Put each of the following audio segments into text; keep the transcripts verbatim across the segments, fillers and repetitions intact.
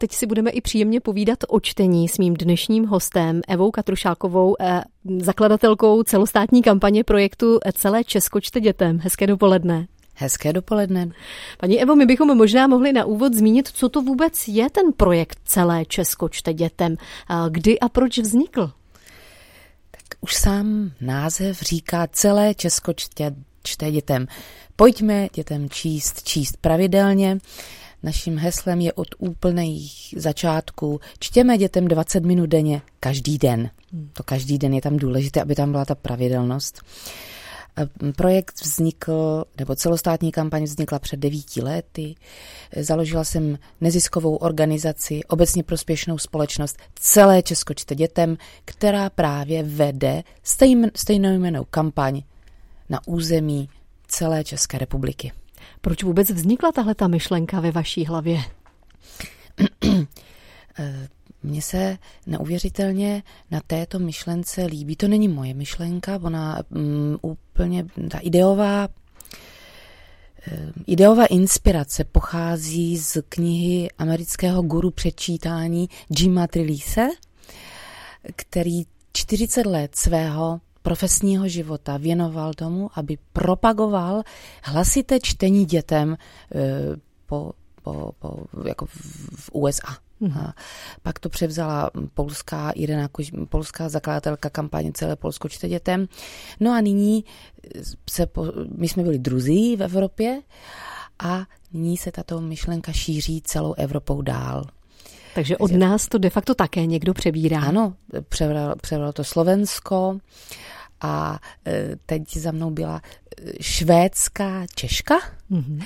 teď si budeme i příjemně povídat o čtení s mým dnešním hostem Evou Katrušákovou, zakladatelkou celostátní kampaně projektu Celé Česko čte dětem. Hezké dopoledne. Hezké dopoledne. Paní Evo, my bychom možná mohli na úvod zmínit, co to vůbec je ten projekt Celé Česko čte dětem. Kdy a proč vznikl? Tak už sám název říká Celé Česko čte, čte dětem. Pojďme dětem číst, číst pravidelně. Naším heslem je od úplných začátků čtěme dětem dvacet minut denně každý den. To každý den je tam důležité, aby tam byla ta pravidelnost. Projekt vznikl, nebo celostátní kampaň vznikla před devíti lety. Založila jsem neziskovou organizaci, obecně prospěšnou společnost Celé Česko čte dětem, která právě vede stejn, stejnojmennou kampaň na území celé České republiky. Proč vůbec vznikla tahleta myšlenka ve vaší hlavě? Mně se neuvěřitelně na této myšlence líbí. To není moje myšlenka, ona um, úplně, ta ideová, ideová inspirace pochází z knihy amerického guru předčítání Jima Trelease, který čtyřicet let svého profesního života věnoval tomu, aby propagoval hlasité čtení dětem uh, po, po, po, jako v, v U S A. A pak to převzala polská Irena, polská zakladatelka kampaně Celé Polsko čte dětem. No a nyní se, po, my jsme byli druzí v Evropě a nyní se tato myšlenka šíří celou Evropou dál. Takže od nás to de facto také někdo přebírá. Ano, přebralo, přebralo to Slovensko a teď za mnou byla švédská Češka, mm-hmm.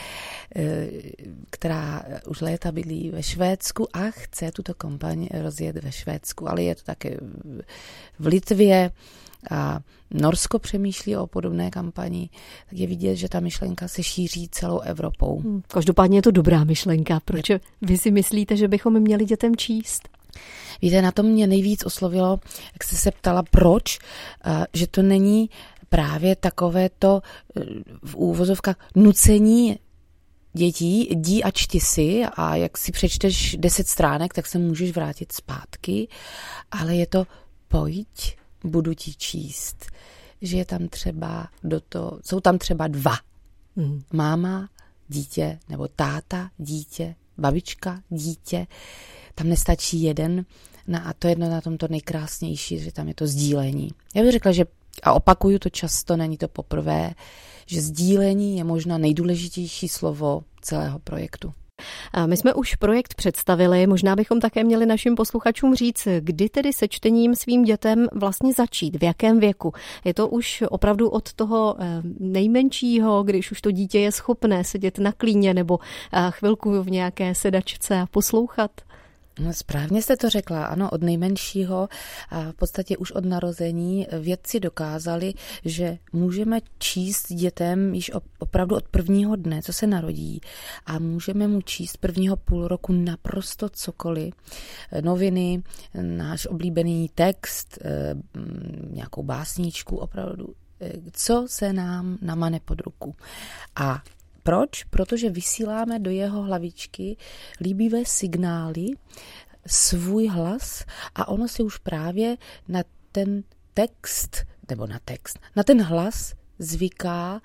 která už léta bydlí ve Švédsku a chce tuto kampaň rozjet ve Švédsku, ale je to také v Litvě a Norsko přemýšlí o podobné kampani, tak je vidět, že ta myšlenka se šíří celou Evropou. Hmm, každopádně je to dobrá myšlenka. Proč vy si myslíte, že bychom měli dětem číst? Víte, na to mě nejvíc oslovilo, jak jste se ptala, proč, že to není právě takové to v úvozovkách nucení dětí, jdi a čti si a jak si přečteš deset stránek, tak se můžeš vrátit zpátky, ale je to pojď, budu ti číst, že je tam třeba do toho, jsou tam třeba dva. Mm. Máma, dítě, nebo táta, dítě, babička, dítě, tam nestačí jeden no a to je na tom to nejkrásnější, že tam je to sdílení. Já bych řekla, že a opakuju to často, není to poprvé, že sdílení je možná nejdůležitější slovo celého projektu. A my jsme už projekt představili, možná bychom také měli našim posluchačům říct, kdy tedy se čtením svým dětem vlastně začít, v jakém věku. Je to už opravdu od toho nejmenšího, když už to dítě je schopné sedět na klíně nebo chvilku v nějaké sedačce a poslouchat? No, správně jste to řekla, ano, od nejmenšího a v podstatě už od narození vědci dokázali, že můžeme číst dětem již opravdu od prvního dne, co se narodí a můžeme mu číst prvního půl roku naprosto cokoliv. Noviny, náš oblíbený text, nějakou básničku, opravdu, co se nám namane pod ruku. A proč? Protože vysíláme do jeho hlavičky líbivé signály, svůj hlas a ono se už právě na ten text, nebo na text, na ten hlas zvyká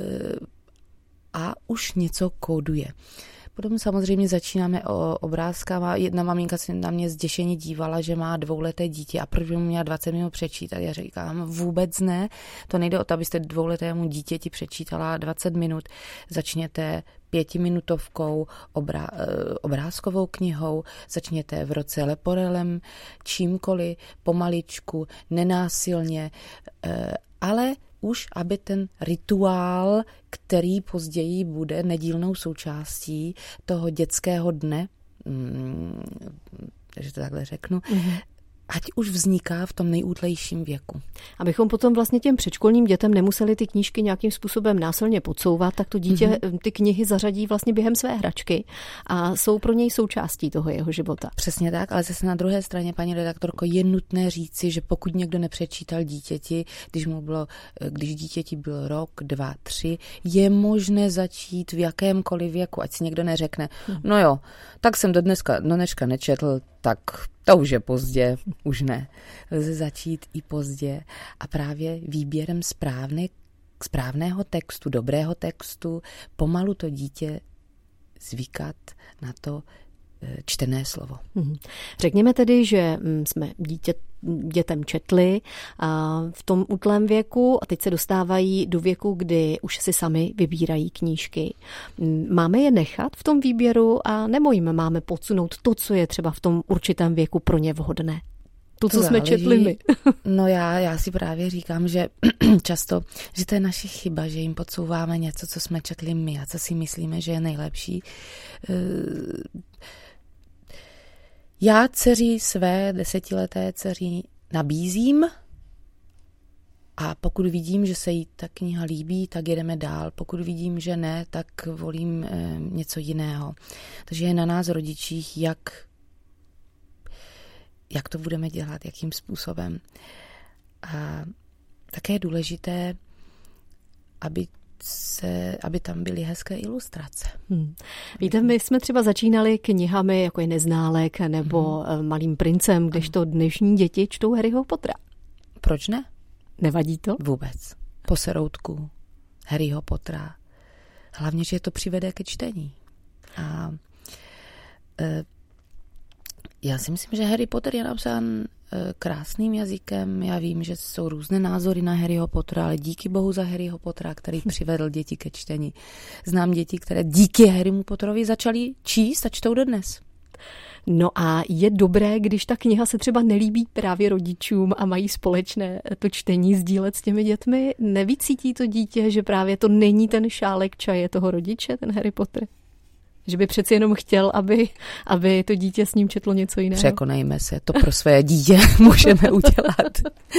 a už něco kóduje. Potom samozřejmě začínáme o obrázkama. Jedna maminka se na mě zděšeně dívala, že má dvouleté dítě a proč by mu měla dvacet minut přečítat. Já říkám, vůbec ne. To nejde o to, abyste dvouletému dítěti přečítala dvacet minut. Začněte pětiminutovkou, obrá, obrázkovou knihou, začněte v roce Leporelem, čímkoliv, pomaličku, nenásilně, ale už aby ten rituál, který později bude nedílnou součástí toho dětského dne, mm, takže to takhle řeknu, mm-hmm. ať už vzniká v tom nejútlejším věku. Abychom potom vlastně těm předškolním dětem nemuseli ty knížky nějakým způsobem násilně podsouvat, tak to dítě mm-hmm. ty knihy zařadí vlastně během své hračky a jsou pro něj součástí toho jeho života. Přesně tak, ale zase na druhé straně, paní redaktorko, je nutné říci, že pokud někdo nepřečítal dítěti, když mu bylo, když dítěti byl rok, dva, tři, je možné začít v jakémkoliv věku, ať si někdo neřekne, mm. no jo, tak jsem do dneska, do dneška nečetl, tak to už je pozdě, už ne. Lze začít i pozdě a právě výběrem správný, správného textu, dobrého textu, pomalu to dítě zvykat na to čtené slovo. Řekněme tedy, že jsme dítě, dětem četli a v tom útlém věku a teď se dostávají do věku, kdy už si sami vybírají knížky. Máme je nechat v tom výběru a nebo jim máme podsunout to, co je třeba v tom určitém věku pro ně vhodné? To, co to jsme záleží. Četli my. No já, já si právě říkám, že často, že to je naše chyba, že jim podsouváme něco, co jsme četli my a co si myslíme, že je nejlepší. Já dceři své desetileté dceři nabízím a pokud vidím, že se jí ta kniha líbí, tak jedeme dál. Pokud vidím, že ne, tak volím e, něco jiného. Takže je na nás rodičích, jak, jak to budeme dělat, jakým způsobem. A také je důležité, aby Se, aby tam byly hezké ilustrace. Hmm. Víte, my jsme třeba začínali knihami, jako je Neználek nebo hmm. Malým princem, kdežto dnešní děti čtou Harryho Pottera. Proč ne? Nevadí to? Vůbec. Po seroutku Harryho Pottera. Hlavně, že to přivede ke čtení. A e, já si myslím, že Harry Potter je napsán krásným jazykem. Já vím, že jsou různé názory na Harryho Pottera, ale díky bohu za Harryho Pottera, který přivedl děti ke čtení. Znám děti, které díky Harrymu Potterovi začaly číst a čtou dodnes. No a je dobré, když ta kniha se třeba nelíbí právě rodičům a mají společné to čtení sdílet s těmi dětmi? Nevycítí to dítě, že právě to není ten šálek čaje toho rodiče, ten Harry Potter? Že by přeci jenom chtěl, aby, aby to dítě s ním četlo něco jiného. Překonejme se, to pro své dítě můžeme udělat.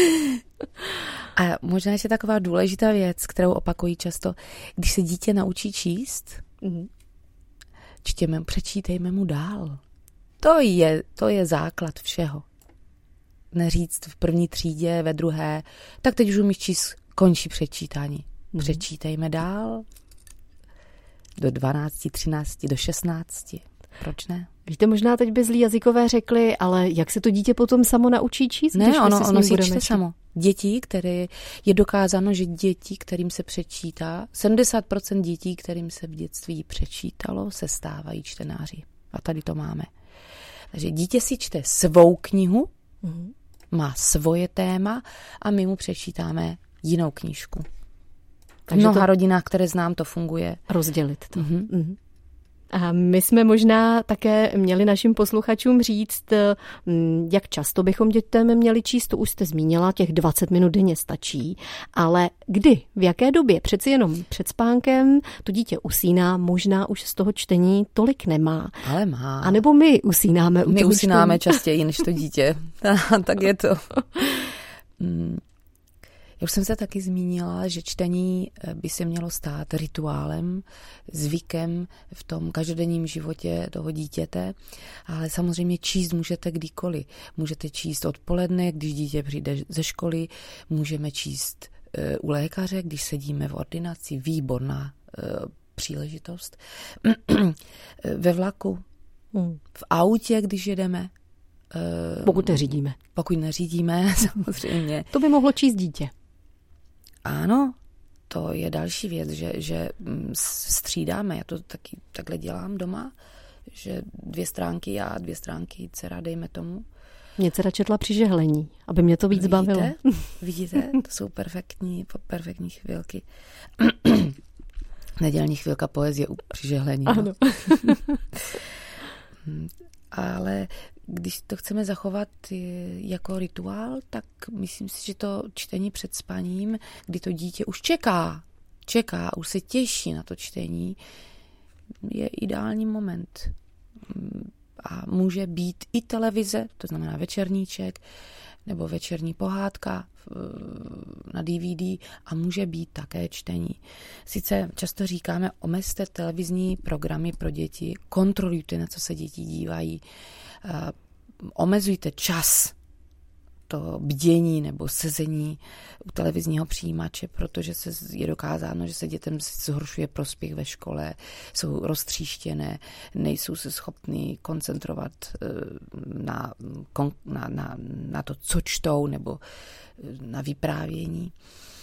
A možná ještě taková důležitá věc, kterou opakují často, když se dítě naučí číst, mm-hmm. čtěme, přečítejme mu dál. To je, to je základ všeho. Neříct v první třídě, ve druhé, tak teď už umíš číst, končí přečítání. Mm-hmm. Přečítejme dál. Do dvanácti, třinácti, do šestnácti. Proč ne? Víte, možná teď by zlí jazykové řekli, ale jak se to dítě potom samo naučí číst? Ne, ono, ono si čte samo. Děti, které je dokázáno, že děti, kterým se přečítá, sedmdesát procent dětí, kterým se v dětství přečítalo, se stávají čtenáři. A tady to máme. Takže dítě si čte svou knihu, mm-hmm. má svoje téma a my mu přečítáme jinou knížku. V mnoha to... rodinách, které znám, to funguje. Rozdělit to. Mm-hmm. Mm-hmm. A my jsme možná také měli našim posluchačům říct, jak často bychom dětem měli číst, to už jste zmínila, těch dvacet minut denně stačí, ale kdy, v jaké době, přeci jenom před spánkem to dítě usíná, možná už z toho čtení tolik nemá. Ale má. A nebo my usínáme. My usínáme čtení. Častěji než to dítě. Tak je to. Hmm. Já už jsem se taky zmínila, že čtení by se mělo stát rituálem, zvykem v tom každodenním životě toho dítěte, ale samozřejmě číst můžete kdykoliv. Můžete číst odpoledne, když dítě přijde ze školy, můžeme číst u lékaře, když sedíme v ordinaci, výborná příležitost. Ve vlaku, v autě, když jedeme. Pokud neřídíme. Pokud neřídíme, samozřejmě. To by mohlo číst dítě. Ano, to je další věc, že, že střídáme. Já to taky takhle dělám doma, že dvě stránky já, dvě stránky dcera, dejme tomu. Mě dcera četla při žehlení, aby mě to víc Vidíte? bavilo. Vidíte? To jsou perfektní, perfektní chvilky. Nedělní chvilka poezie při žehlení. Ano. Ale když to chceme zachovat jako rituál, tak myslím si, že to čtení před spaním, kdy to dítě už čeká, čeká, už se těší na to čtení, je ideální moment. A může být i televize, to znamená večerníček, nebo večerní pohádka na D V D a může být také čtení. Sice často říkáme, omezte televizní programy pro děti, kontrolujte, na co se děti dívají, omezujte čas to bdění nebo sezení u televizního přijímače, protože se je dokázáno, že se dětem zhoršuje prospěch ve škole, jsou roztříštěné, nejsou se schopní koncentrovat na, na, na, na to, co čtou, nebo na vyprávění.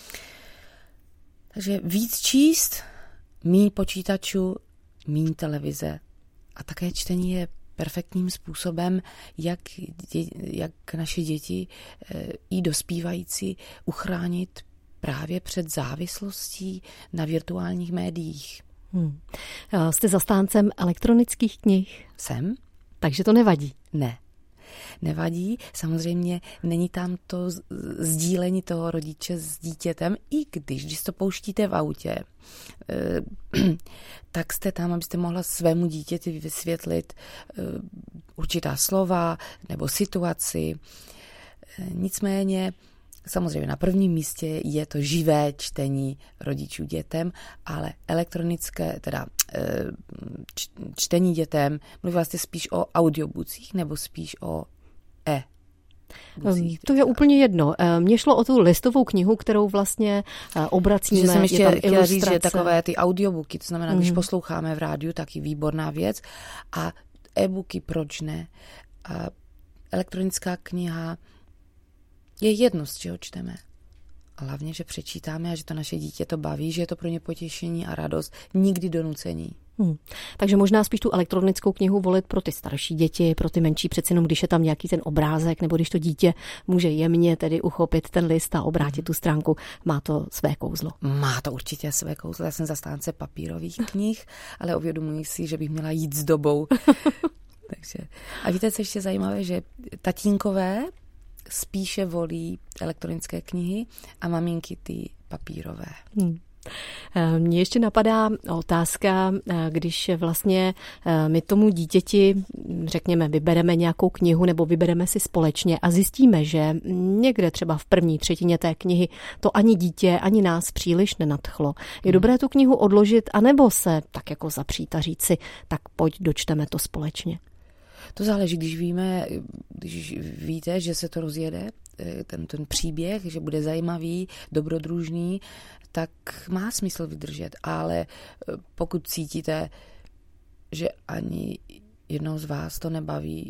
Takže víc číst, míň počítačů, míň televize. A také čtení je perfektním způsobem, jak, dě, jak naše děti i dospívající uchránit právě před závislostí na virtuálních médiích. Hmm. Jste zastáncem elektronických knih? Jsem. Takže to nevadí? Ne. Nevadí, samozřejmě není tam to sdílení toho rodiče s dítětem, i když, když to pouštíte v autě, tak jste tam, abyste mohla svému dítěti vysvětlit určitá slova nebo situaci. Nicméně, samozřejmě na prvním místě je to živé čtení rodičů dětem, ale elektronické, teda čtení dětem, mluvila jste spíš o audioboocích nebo spíš o e Bucích, to je úplně jedno. Mně šlo o tu listovou knihu, kterou vlastně obracíme. Že jsem ještě je tam chtěla ilustrace. říct, že takové ty audiobooky, to znamená, mm. když posloucháme v rádiu, tak je výborná věc. A e-booky, proč ne? A elektronická kniha je jedno, z čeho čteme. A hlavně, že přečítáme a že to naše dítě to baví, že je to pro ně potěšení a radost, nikdy donucení. Hmm. Takže možná spíš tu elektronickou knihu volit pro ty starší děti, pro ty menší, přeci jenom když je tam nějaký ten obrázek, nebo když to dítě může jemně tedy uchopit ten list a obrátit tu stránku, má to své kouzlo. Má to určitě své kouzlo. Já jsem zastánce papírových knih, ale uvědomuji si, že bych měla jít s dobou. Takže. A víte, co ještě zajímavé, že tatínkové spíše volí elektronické knihy a maminky ty papírové. Hmm. Mně ještě napadá otázka, když vlastně my tomu dítěti, řekněme, vybereme nějakou knihu nebo vybereme si společně a zjistíme, že někde třeba v první třetině té knihy to ani dítě, ani nás příliš nenadchlo. Je dobré tu knihu odložit, anebo se tak jako zapřít a říct si, tak pojď, dočteme to společně. To záleží, když víme, když víte, že se to rozjede, ten, ten příběh, že bude zajímavý, dobrodružný, tak má smysl vydržet. Ale pokud cítíte, že ani jednou z vás to nebaví,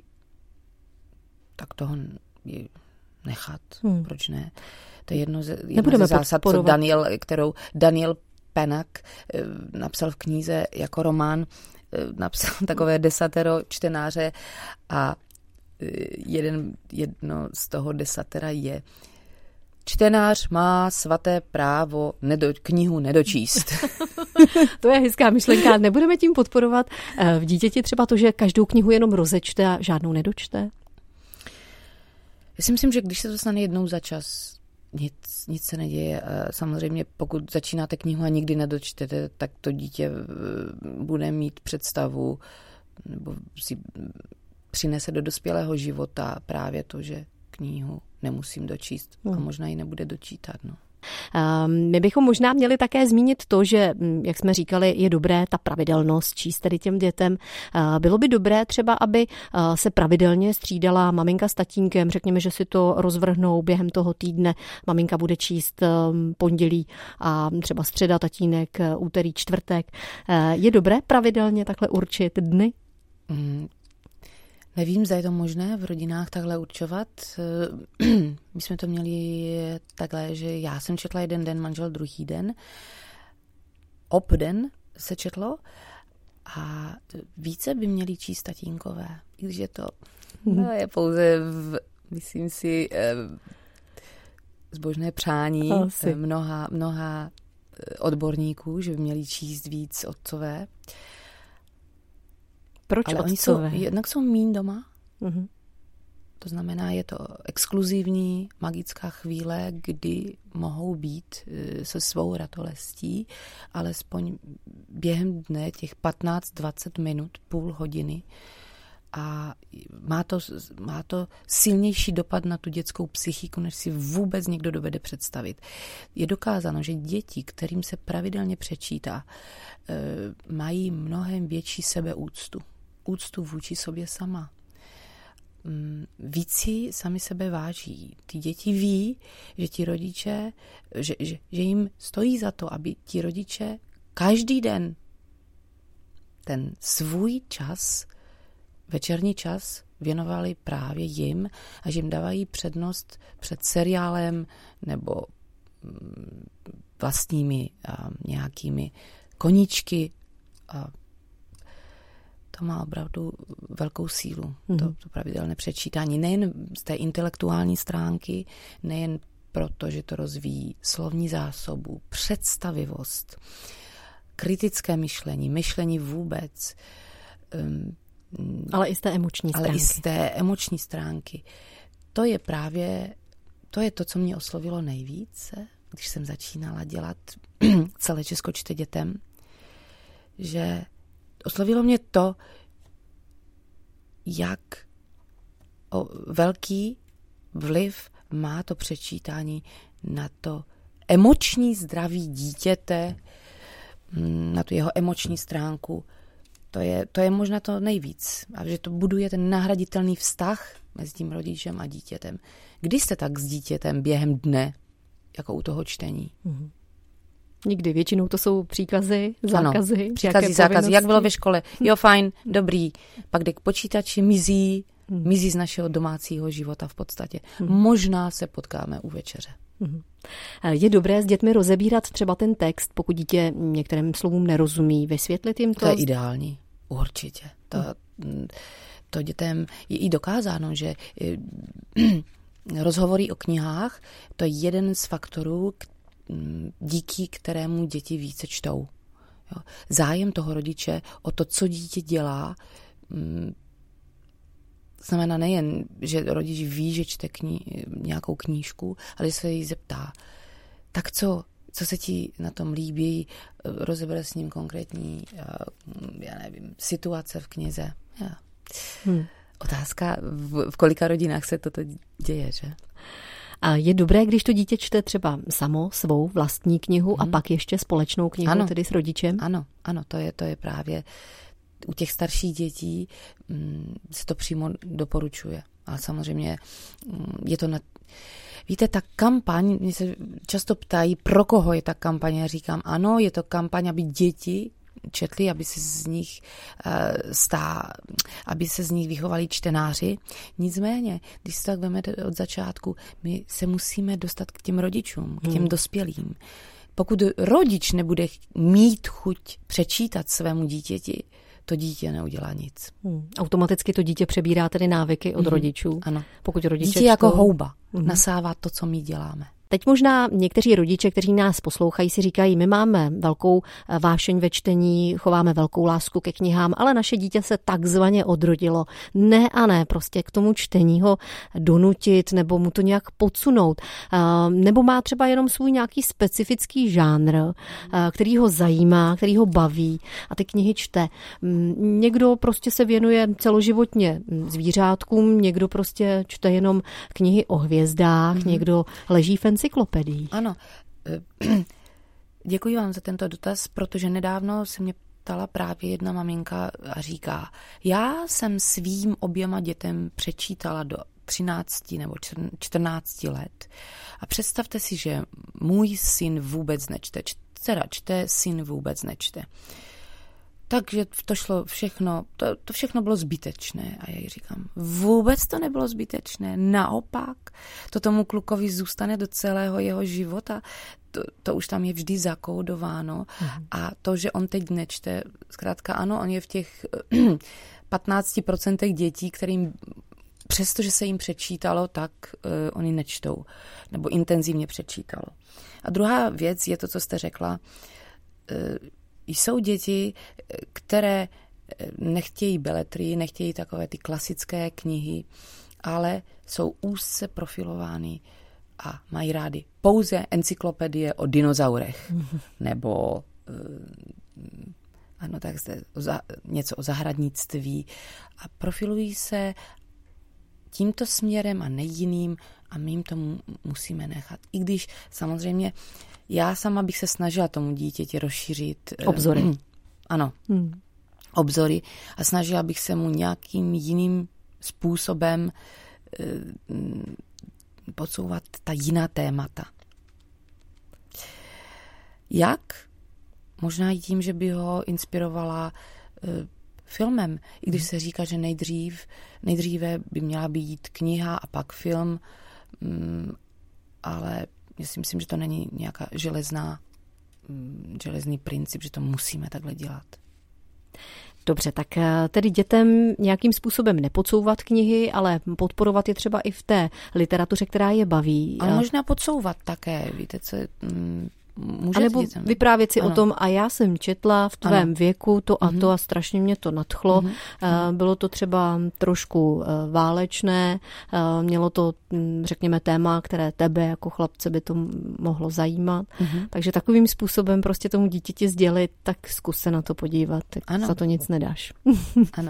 tak toho nechat. Hmm. Proč ne? To je jedno ze, jedno ze zásad, co Daniel, kterou Daniel Pennak napsal v knize jako román, napsal takové desatero čtenáře a jeden, jedno z toho desatera je: čtenář má svaté právo nedo, knihu nedočíst. To je hezká myšlenka. Nebudeme tím podporovat v dítěti třeba to, že každou knihu jenom rozečte a žádnou nedočte? Já si myslím, že když se to stane jednou za čas, nic, nic se neděje. Samozřejmě pokud začínáte knihu a nikdy nedočtete, tak to dítě bude mít představu nebo si přinese do dospělého života právě to, že knihu nemusím dočíst a možná ji nebude dočítat. No. My bychom možná měli také zmínit to, že, jak jsme říkali, je dobré ta pravidelnost číst tedy těm dětem. Bylo by dobré třeba, aby se pravidelně střídala maminka s tatínkem, řekněme, že si to rozvrhnou během toho týdne. Maminka bude číst pondělí a třeba středa, tatínek, úterý, čtvrtek. Je dobré pravidelně takhle určit dny? Mm. Nevím, zda je to možné v rodinách takhle určovat. My jsme to měli takhle, že já jsem četla jeden den, manžel druhý den. Obden se četlo a více by měli číst tatínkové. I když je to no, je pouze, v, myslím si, zbožné přání Asi. mnoha, mnoha odborníků, že by měli číst víc otcové. Proč ale otcové? Oni jsou, jednak jsou míň doma. Uh-huh. To znamená, je to exkluzivní magická chvíle, kdy mohou být se svou ratolestí, alespoň během dne těch patnáct dvacet minut, půl hodiny. a má to, má to silnější dopad na tu dětskou psychiku, než si vůbec někdo dovede představit. Je dokázáno, že děti, kterým se pravidelně přečítá, mají mnohem větší sebeúctu. Úctu vůči sobě sama. Víc si sami sebe váží. Ty děti ví, že ti rodiče, že, že, že jim stojí za to, aby ti rodiče každý den ten svůj čas, večerní čas, věnovali právě jim a že jim dávají přednost před seriálem nebo vlastními a, nějakými koníčky. A to má opravdu velkou sílu, mm-hmm. to, to pravidelné přečítání. Nejen z té intelektuální stránky, nejen proto, že to rozvíjí slovní zásobu, představivost, kritické myšlení, myšlení vůbec. Um, ale i z té emoční stránky. Ale i z té emoční stránky. To je právě, to je to, co mě oslovilo nejvíce, když jsem začínala dělat Celé Česko čte dětem, že oslovilo mě to, jak velký vliv má to přečítání na to emoční zdraví dítěte, na tu jeho emoční stránku. To je, to je možná to nejvíc. A že to buduje ten nahraditelný vztah mezi tím rodičem a dítětem. Kdy jste tak s dítětem během dne, jako u toho čtení? Mm-hmm. Nikdy. Většinou to jsou příkazy, zákazy. Ano, příkazy, zákazy. Jak bylo ve škole? Jo, fajn, dobrý. Pak jde k počítači, mizí, hmm. mizí z našeho domácího života v podstatě. Hmm. Možná se potkáme u večeře. Hmm. Je dobré s dětmi rozebírat třeba ten text, pokud dítě některým slovům nerozumí, vysvětlit jim to? To je ideální, určitě. To, hmm. to dětem je i dokázáno, že rozhovory o knihách, to je jeden z faktorů, díky kterému děti více čtou. Jo. Zájem toho rodiče o to, co dítě dělá, znamená nejen, že rodič ví, že čte kni- nějakou knížku, ale že se jí zeptá, tak co, co se ti na tom líbí, rozebere s ním konkrétní, já nevím, situace v knize. Ja. Hmm. Otázka, v, v kolika rodinách se toto děje, že? A je dobré, když to dítě čte třeba samo svou vlastní knihu hmm. a pak ještě společnou knihu, ano. tedy s rodičem? Ano, ano, to je, to je právě u těch starších dětí mm, se to přímo doporučuje. Ale samozřejmě mm, je to na... Víte, ta kampaň, mě se často ptají, pro koho je ta kampaň. Já říkám, ano, je to kampaň, aby děti četli, aby se z nich uh, stá, aby se z nich vychovali čtenáři. Nicméně, když se tak vemete od začátku, my se musíme dostat k těm rodičům, k těm hmm. dospělým. Pokud rodič nebude mít chuť přečítat svému dítěti, to dítě neudělá nic. Hmm. Automaticky to dítě přebírá tedy návyky od mm-hmm. rodičů. Ano. Pokud rodiče dítě čtou, jako houba mm-hmm. nasává to, co my děláme. Teď možná někteří rodiče, kteří nás poslouchají, si říkají, my máme velkou vášeň ve čtení, chováme velkou lásku ke knihám, ale naše dítě se takzvaně odrodilo. Ne a ne, prostě k tomu čtení ho donutit nebo mu to nějak podsunout. Nebo má třeba jenom svůj nějaký specifický žánr, který ho zajímá, který ho baví a ty knihy čte. Někdo prostě se věnuje celoživotně zvířátkům, někdo prostě čte jenom knihy o hvězdách, mm-hmm. někdo leží v encyklopedii. Ano. Děkuji vám za tento dotaz, protože nedávno se mě ptala právě jedna maminka a říká, já jsem svým oběma dětem přečítala do třinácti nebo čtrnácti let a představte si, že můj syn vůbec nečte. Dcera čte, syn vůbec nečte. Takže to šlo všechno, to, to všechno bylo zbytečné. A já jí říkám, vůbec to nebylo zbytečné. Naopak, to tomu klukovi zůstane do celého jeho života. To, to už tam je vždy zakódováno. Mhm. A to, že on teď nečte, zkrátka ano, on je v těch patnácti procentech dětí, kterým přestože se jim přečítalo, tak uh, oni nečtou. Nebo intenzivně přečítalo. A druhá věc je to, co jste řekla, uh, jsou děti, které nechtějí beletrii, nechtějí takové ty klasické knihy, ale jsou úzce profilovány a mají rádi pouze encyklopedie o dinozaurech nebo ano, tak zde něco o zahradnictví a profilují se tímto směrem a nejiným a my jim to musíme nechat. I když samozřejmě já sama bych se snažila tomu dítěti rozšířit obzory. Uh, ano, hmm. obzory a snažila bych se mu nějakým jiným způsobem uh, podsouvat ta jiná témata. Jak? Možná i tím, že by ho inspirovala uh, filmem, i když se říká, že nejdřív, nejdříve by měla být kniha a pak film, um, ale já si myslím, že to není nějaká železná, um, železný princip, že to musíme takhle dělat. Dobře, tak tedy dětem nějakým způsobem nepodsouvat knihy, ale podporovat je třeba i v té literatuře, která je baví. Ale možná podsouvat také, víte, co je... Um, a nebo vyprávět si ano. o tom, a já jsem četla v tvém ano. věku to a to a strašně mě to nadchlo. Mm-hmm. Bylo to třeba trošku válečné, mělo to, řekněme, téma, které tebe jako chlapce by to mohlo zajímat. Mm-hmm. Takže takovým způsobem prostě tomu dítěti sdělit, tak zkus se na to podívat, tak ano. za to nic nedáš. Ano.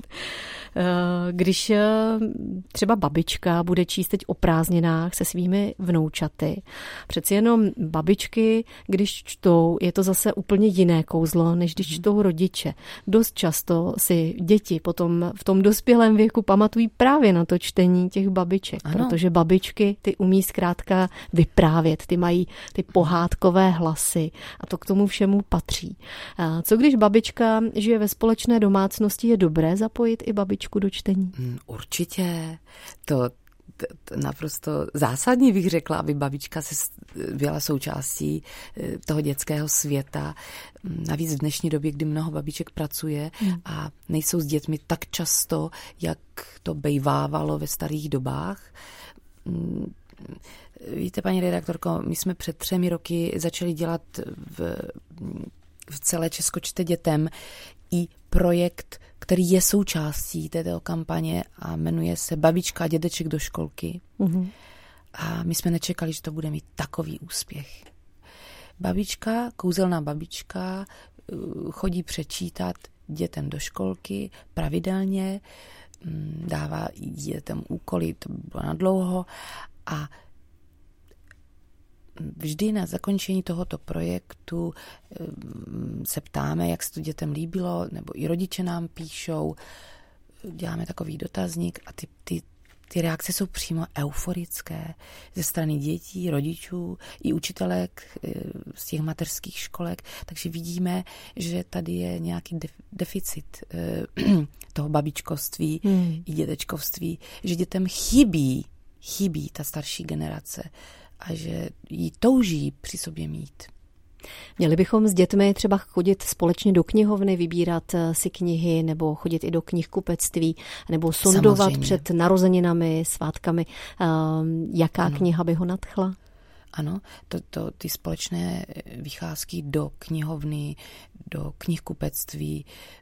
Když třeba babička bude číst teď o prázdninách se svými vnoučaty, přeci jenom babičky, když čtou, je to zase úplně jiné kouzlo, než když čtou rodiče. Dost často si děti potom v tom dospělém věku pamatují právě na to čtení těch babiček, ano. protože babičky ty umí zkrátka vyprávět, ty mají ty pohádkové hlasy a to k tomu všemu patří. Co když babička žije ve společné domácnosti, je dobré zapojit i babičku do čtení? Určitě. To, to, to naprosto zásadně bych řekla, aby babička se byla součástí toho dětského světa. Navíc v dnešní době, kdy mnoho babiček pracuje hmm. a nejsou s dětmi tak často, jak to bejvávalo ve starých dobách. Víte, paní redaktorko, my jsme před třemi roky začali dělat v, v celé Česko čte dětem i projekt, který je součástí této kampaně a jmenuje se Babička a dědeček do školky. Mm-hmm. A my jsme nečekali, že to bude mít takový úspěch. Babička, kouzelná babička, chodí přečítat dětem do školky pravidelně, dává dětem úkoly, to bylo nadlouho a vždy na zakončení tohoto projektu se ptáme, jak se to dětem líbilo, nebo i rodiče nám píšou, děláme takový dotazník a ty, ty, ty reakce jsou přímo euforické ze strany dětí, rodičů i učitelek z těch mateřských školek, takže vidíme, že tady je nějaký deficit toho babičkovství hmm. i dědečkovství, že dětem chybí, chybí ta starší generace a že jí touží při sobě mít. Měli bychom s dětmi třeba chodit společně do knihovny, vybírat si knihy, nebo chodit i do knihkupectví, nebo sondovat Samozřejmě. Před narozeninami, svátkami, jaká ano. kniha by ho nadchla? Ano, to, to, ty společné vycházky do knihovny, do knihkupectví,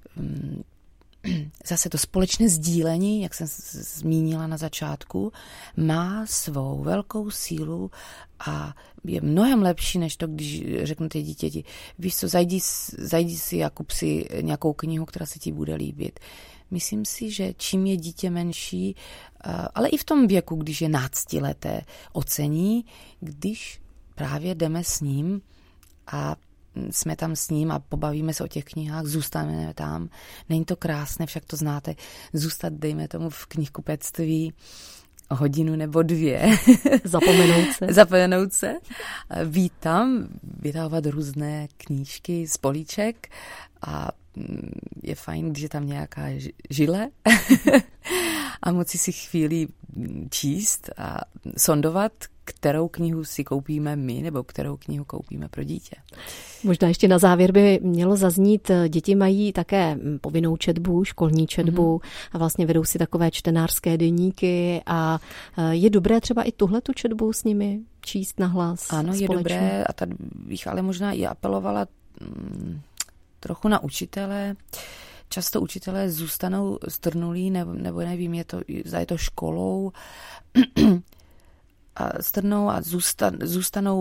zase to společné sdílení, jak jsem zmínila na začátku, má svou velkou sílu a je mnohem lepší, než to, když řeknete dítěti, víš co, zajdi, zajdi si a kup si nějakou knihu, která se ti bude líbit. Myslím si, že čím je dítě menší, ale i v tom věku, když je náctileté, ocení, když právě jdeme s ním a jsme tam s ním a pobavíme se o těch knihách, zůstaneme tam. Není to krásné, však to znáte, zůstat, dejme tomu, v knihkupectví hodinu nebo dvě. Zapomenout se. Zapomenout se. Být tam, vydávat různé knížky z políček a je fajn, když je tam nějaká žile a moci si chvíli číst a sondovat, kterou knihu si koupíme my, nebo kterou knihu koupíme pro dítě. Možná ještě na závěr by mělo zaznít, děti mají také povinnou četbu, školní četbu mm-hmm. a vlastně vedou si takové čtenářské deníky a je dobré třeba i tuhletu četbu s nimi číst nahlas. Ano, společně. Je dobré a tady bych ale možná i apelovala mm, trochu na učitele. Často učitelé zůstanou strnulí, nebo, nebo nevím, je to, je to školou, a strnou a zůstan, zůstanou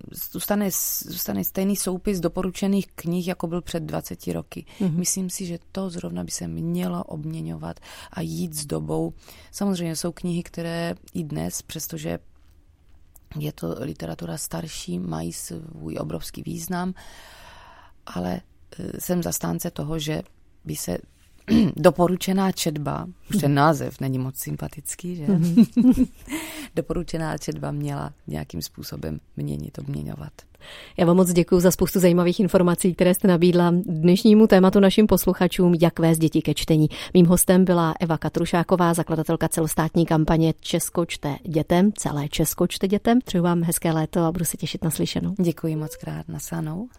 zůstane, zůstane stejný soupis doporučených knih, jako byl před dvaceti roky. Mm-hmm. Myslím si, že to zrovna by se mělo obměňovat a jít s dobou. Samozřejmě jsou knihy, které i dnes, přestože je to literatura starší, mají svůj obrovský význam, ale jsem zastánce toho, že by se doporučená četba, už ten název není moc sympatický, že? Mm-hmm. Doporučená četba měla nějakým způsobem měnit, obměňovat. Já vám moc děkuji za spoustu zajímavých informací, které jste nabídla dnešnímu tématu našim posluchačům, jak vést děti ke čtení. Mým hostem byla Eva Katrušáková, zakladatelka celostátní kampaně Česko čte dětem, celé Česko čte dětem. Přeju vám hezké léto a budu se těšit na slyšenou. Děkuji moc krát, naslyšenou.